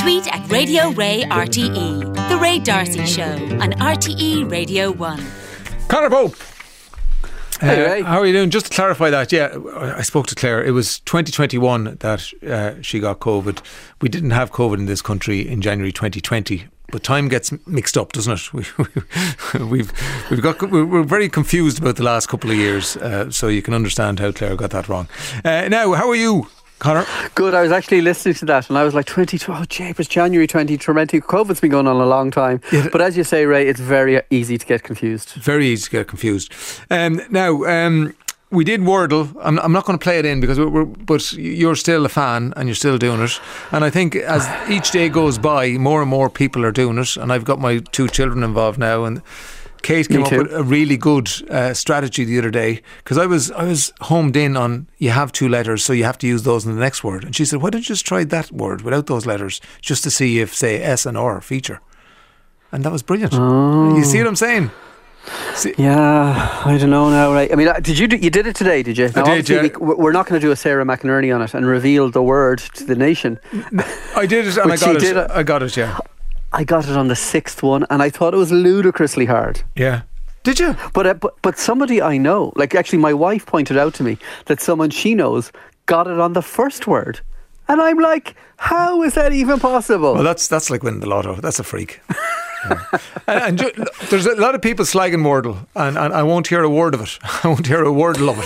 Tweet at Radio Ray RTE. The Ray D'Arcy Show on RTE Radio 1. Conor Pope. Hey, Ray. How are you doing? Just to clarify that, yeah, I spoke to Claire. It was 2021 that she got COVID. We didn't have COVID in this country in January 2020. But time gets mixed up, doesn't it? We're very confused about the last couple of years, so you can understand how Claire got that wrong. Now, how are you, Conor? Good. I was actually listening to that and I was like, it was January 2020. COVID's been going on a long time. Yeah. But as you say, Ray, it's very easy to get confused. Very easy to get confused. Now, we did Wordle. I'm not going to play it in because but you're still a fan and you're still doing it. And I think as each day goes by, more and more people are doing it. And I've got my 2 children involved now. And Kate came up with a really good strategy the other day, because I was homed in on you have 2 letters, so you have to use those in the next word. And she said, why don't you just try that word without those letters, just to see if, say, S and R feature. And that was brilliant. Oh. You see what I'm saying? Yeah, I don't know now, right? I mean, you did it today, did you? Now, I did, yeah. We're not going to do a Sarah McInerney on it and reveal the word to the nation. I did it and I got it. I got it, yeah. I got it on the 6th one and I thought it was ludicrously hard. Yeah. Did you? But somebody I know, like actually my wife pointed out to me that someone she knows got it on the first word. And I'm like, how is that even possible? Well, that's like winning the lotto. That's a freak. Yeah. and there's a lot of people slagging Wordle, and I won't hear a word of it. I won't hear a wordle of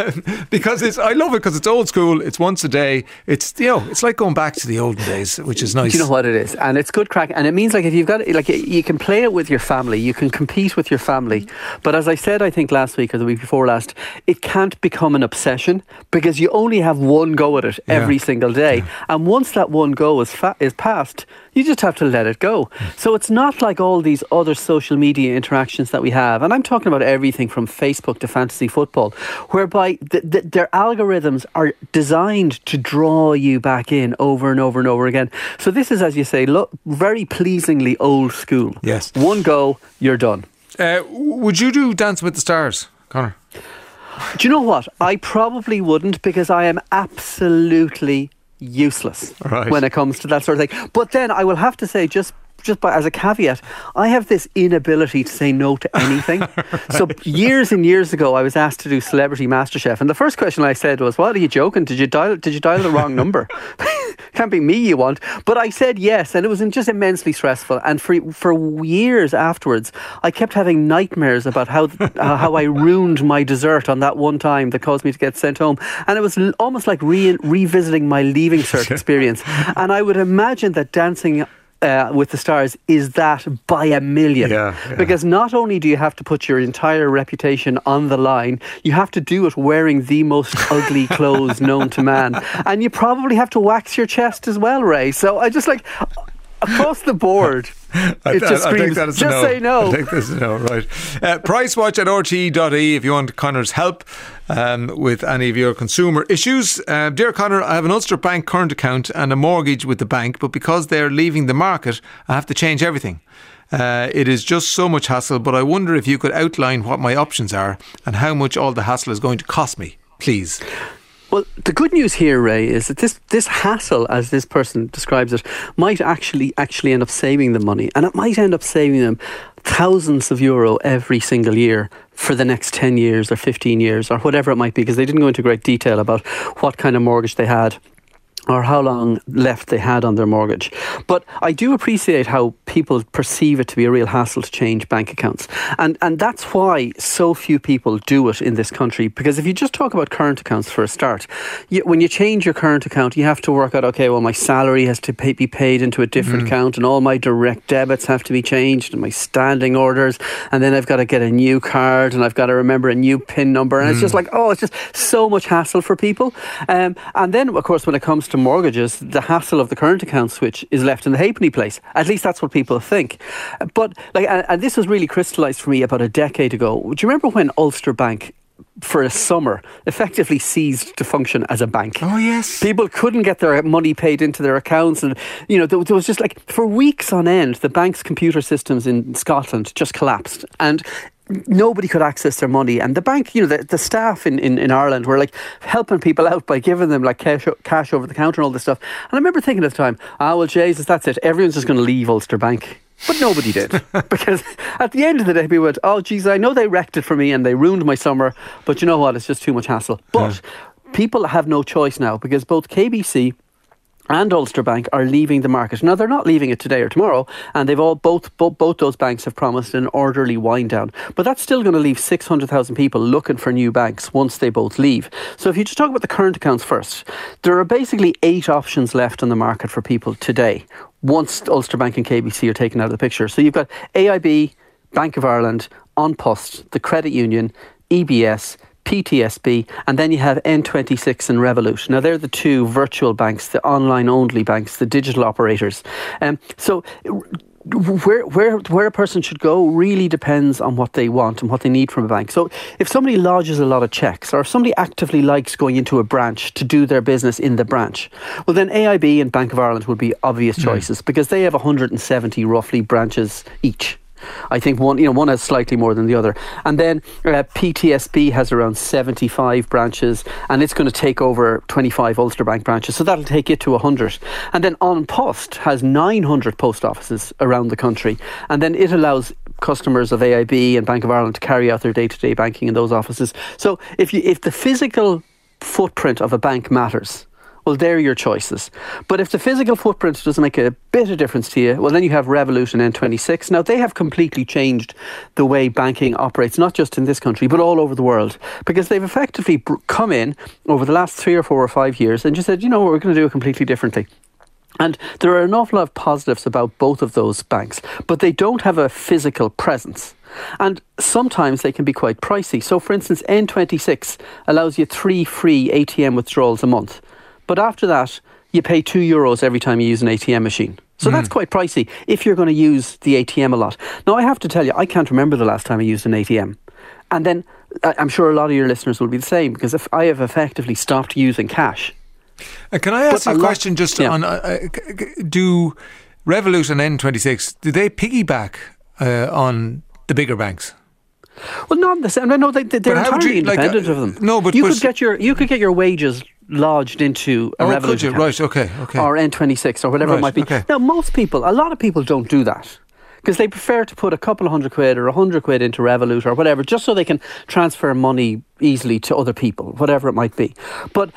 it because I love it because it's old school. It's once a day. It's it's like going back to the olden days, which is nice. Do you know what it is? And it's good crack. And it means like if you've got you can play it with your family, you can compete with your family. But as I said, I think last week or the week before last, it can't become an obsession because you only have one go at it every single day. Yeah. And once that one go is passed, you just have to let it go. So it's not like all these other social media interactions that we have. And I'm talking about everything from Facebook to fantasy football, whereby their algorithms are designed to draw you back in over and over and over again. So this is, as you say, very pleasingly old school. Yes. One go, you're done. Would you do Dancing with the Stars, Conor? Do you know what? I probably wouldn't, because I am absolutely useless when it comes to that sort of thing. But then I will have to say, just as a caveat, I have this inability to say no to anything. So years and years ago, I was asked to do Celebrity MasterChef, and the first question I said was, "What, are you joking? Did you dial the wrong number? Can't be me you want." But I said yes, and it was just immensely stressful. And for years afterwards, I kept having nightmares about how I ruined my dessert on that one time that caused me to get sent home. And it was almost like revisiting my Leaving Cert experience. And I would imagine that Dancing with the Stars is that by a million. Yeah. Because not only do you have to put your entire reputation on the line, you have to do it wearing the most ugly clothes known to man. And you probably have to wax your chest as well, Ray. So I just across the board, it just screams, just say no. I think that's a no, right. Pricewatch at rte.ie if you want Conor's help with any of your consumer issues. Dear Conor, I have an Ulster Bank current account and a mortgage with the bank, but because they're leaving the market, I have to change everything. It is just so much hassle, but I wonder if you could outline what my options are and how much all the hassle is going to cost me, please. Well, the good news here, Ray, is that this hassle, as this person describes it, might actually end up saving them money. And it might end up saving them thousands of euro every single year for the next 10 years or 15 years or whatever it might be, because they didn't go into great detail about what kind of mortgage they had or how long left they had on their mortgage. But I do appreciate how people perceive it to be a real hassle to change bank accounts. And that's why so few people do it in this country. Because if you just talk about current accounts for a start, when you change your current account, you have to work out, okay, well, my salary has to be paid into a different account, and all my direct debits have to be changed, and my standing orders, and then I've got to get a new card, and I've got to remember a new PIN number. And it's just it's just so much hassle for people. And then, of course, when it comes to mortgages, the hassle of the current account switch is left in the halfpenny place. At least that's what people think. But and this was really crystallised for me about a decade ago. Do you remember when Ulster Bank for a summer, effectively ceased to function as a bank. Oh, yes. People couldn't get their money paid into their accounts. And, there was just like, for weeks on end, the bank's computer systems in Scotland just collapsed. And nobody could access their money, and the bank, the staff in Ireland were like helping people out by giving them like cash over the counter and all this stuff. And I remember thinking at the time, well, Jesus, that's it, everyone's just going to leave Ulster Bank. But nobody did, because at the end of the day, people went, oh, geez, I know they wrecked it for me and they ruined my summer, but you know what, it's just too much hassle. But people have no choice now, because both KBC and Ulster Bank are leaving the market. Now, they're not leaving it today or tomorrow, and they've all both those banks have promised an orderly wind down. But that's still going to leave 600,000 people looking for new banks once they both leave. So if you just talk about the current accounts first, there are basically 8 options left on the market for people today, once Ulster Bank and KBC are taken out of the picture. So you've got AIB, Bank of Ireland, An Post, the Credit Union, EBS, PTSB, and then you have N26 and Revolut. Now, they're the 2 virtual banks, the online-only banks, the digital operators. So where a person should go really depends on what they want and what they need from a bank. So if somebody lodges a lot of checks, or if somebody actively likes going into a branch to do their business in the branch, well, then AIB and Bank of Ireland would be obvious choices, because they have 170 roughly branches each. I think one has slightly more than the other. And then PTSB has around 75 branches, and it's going to take over 25 Ulster Bank branches, so that'll take it to 100. And then An Post has 900 post offices around the country, and then it allows customers of AIB and Bank of Ireland to carry out their day-to-day banking in those offices. So if the physical footprint of a bank matters, well, they're your choices. But if the physical footprint doesn't make a bit of difference to you, well, then you have Revolut and N26. Now, they have completely changed the way banking operates, not just in this country, but all over the world, because they've effectively come in over the last 3 or 4 or 5 years and just said, we're going to do it completely differently. And there are an awful lot of positives about both of those banks, but they don't have a physical presence. And sometimes they can be quite pricey. So, for instance, N26 allows you 3 free ATM withdrawals a month. But after that, you pay €2 every time you use an ATM machine. So that's quite pricey if you're going to use the ATM a lot. Now, I have to tell you, I can't remember the last time I used an ATM. And then I'm sure a lot of your listeners will be the same, because if I have effectively stopped using cash. Can I ask a question just on, do Revolut and N26, do they piggyback on the bigger banks? Well, not the same. No, they're entirely independent of them. No, but you could get your wages lodged into a Revolut account, right? Okay, or N26 or whatever it might be. Okay. Now, a lot of people don't do that, because they prefer to put a couple of £100 or £100 into Revolut or whatever, just so they can transfer money easily to other people, whatever it might be. But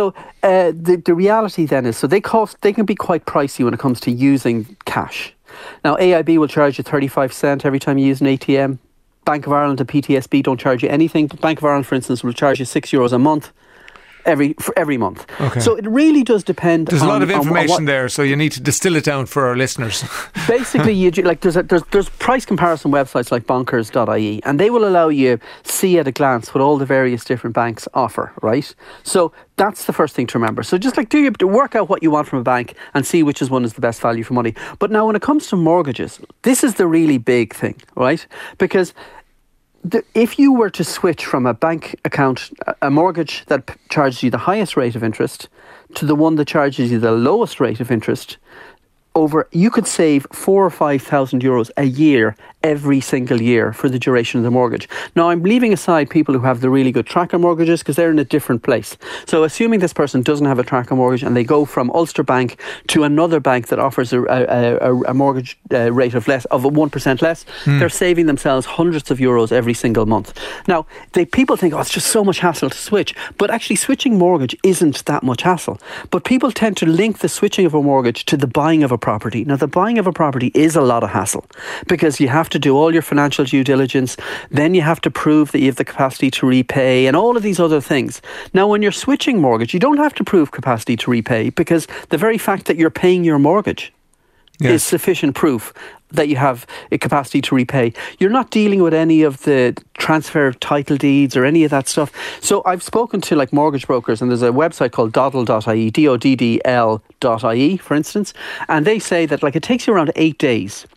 the reality then is, so they can be quite pricey when it comes to using cash. Now, AIB will charge you 35 cents every time you use an ATM. Bank of Ireland and PTSB don't charge you anything. Bank of Ireland, for instance, will charge you €6 a month. Every month. Okay. So it really does depend. There's a lot of information there, so you need to distill it down for our listeners. Basically, there's price comparison websites like bonkers.ie, and they will allow you see at a glance what all the various different banks offer, right? So that's the first thing to remember. So just work out what you want from a bank and see which one is the best value for money. But now when it comes to mortgages, this is the really big thing, right? Because if you were to switch from a bank account, a mortgage that charges you the highest rate of interest, to the one that charges you the lowest rate of interest, you could save €4,000 or €5,000 a year every single year for the duration of the mortgage. Now, I'm leaving aside people who have the really good tracker mortgages, because they're in a different place. So assuming this person doesn't have a tracker mortgage and they go from Ulster Bank to another bank that offers a mortgage rate of 1% less, they're saving themselves hundreds of euros every single month. Now, people think, it's just so much hassle to switch. But actually, switching mortgage isn't that much hassle. But people tend to link the switching of a mortgage to the buying of a property. Now, the buying of a property is a lot of hassle, because you have to do all your financial due diligence, then you have to prove that you have the capacity to repay, and all of these other things. Now, when you're switching mortgage, you don't have to prove capacity to repay, because the very fact that you're paying your mortgage is sufficient proof that you have a capacity to repay. You're not dealing with any of the transfer of title deeds or any of that stuff. So I've spoken to mortgage brokers, and there's a website called doddl.ie, doddl.ie, for instance, and they say that it takes you around 8 days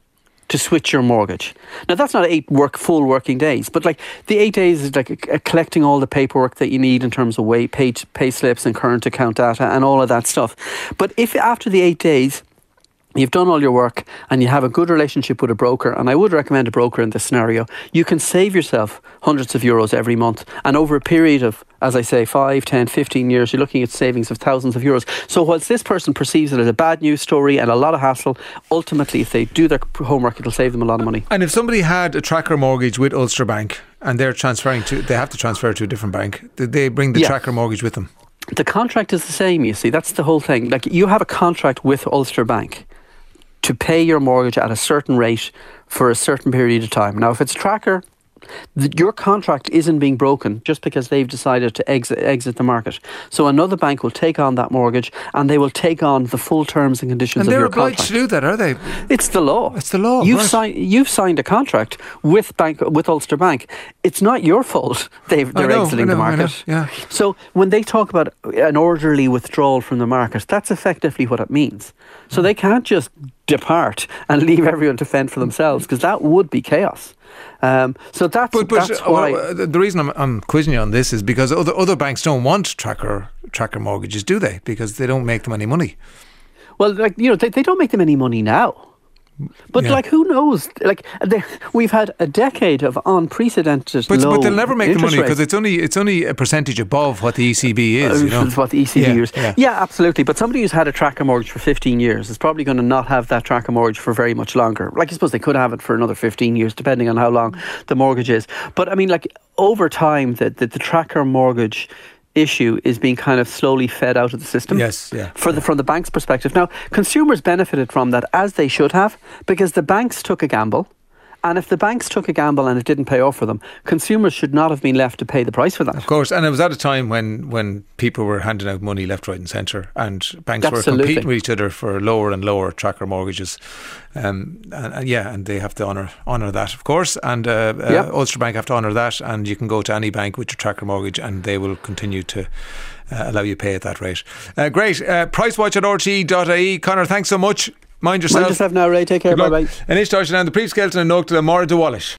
to switch your mortgage. Now, that's not 8 full working days, but like the 8 days is like collecting all the paperwork that you need in terms of pay slips and current account data and all of that stuff. But if after the 8 days you've done all your work and you have a good relationship with a broker, and I would recommend a broker in this scenario, you can save yourself hundreds of euros every month. And over a period of, as I say, 5, 10, 15 years, you're looking at savings of thousands of euros. So whilst this person perceives it as a bad news story and a lot of hassle, ultimately, if they do their homework, it'll save them a lot of money. And if somebody had a tracker mortgage with Ulster Bank and they have to transfer to a different bank, did they bring the tracker mortgage with them? The contract is the same, you see. That's the whole thing. Like, you have a contract with Ulster Bank to pay your mortgage at a certain rate for a certain period of time. Now, if it's a tracker, your contract isn't being broken just because they've decided to exit the market. So another bank will take on that mortgage and they will take on the full terms and conditions of your contract. And they're obliged to do that, are they? It's the law. It's the law. You've signed a contract with Ulster Bank. It's not your fault they're exiting the market. Yeah. So when they talk about an orderly withdrawal from the market, that's effectively what it means. So they can't just depart and leave everyone to fend for themselves, because that would be chaos. So that's why. The reason I'm quizzing you on this is because other banks don't want tracker mortgages, do they? Because they don't make them any money. Well, they don't make them any money now. But who knows? We've had a decade of unprecedented low but they'll never make the money rates. because it's only a percentage above what the ECB is. It's what the ECB is. Yeah, absolutely. But somebody who's had a tracker mortgage for 15 years is probably going to not have that tracker mortgage for very much longer. I suppose they could have it for another 15 years, depending on how long the mortgage is. But I mean, over time, the tracker mortgage issue is being kind of slowly fed out of the system. Yes, yeah. From the bank's perspective. Now, consumers benefited from that, as they should have, because the banks took a gamble. And if the banks took a gamble and it didn't pay off for them, consumers should not have been left to pay the price for that. Of course, and it was at a time when people were handing out money left, right and centre, and banks were competing with each other for lower and lower tracker mortgages. And they have to honour that, of course, and Ulster Bank have to honour that, and you can go to any bank with your tracker mortgage and they will continue to allow you to pay at that rate. Great. Pricewatch at rte.ie. Conor, thanks so much. Mind yourself. Mind yourself now, Ray. Take care. Bye bye. And it's Táiste now the Príomh Skeilton and Nocht Mara de Wallis.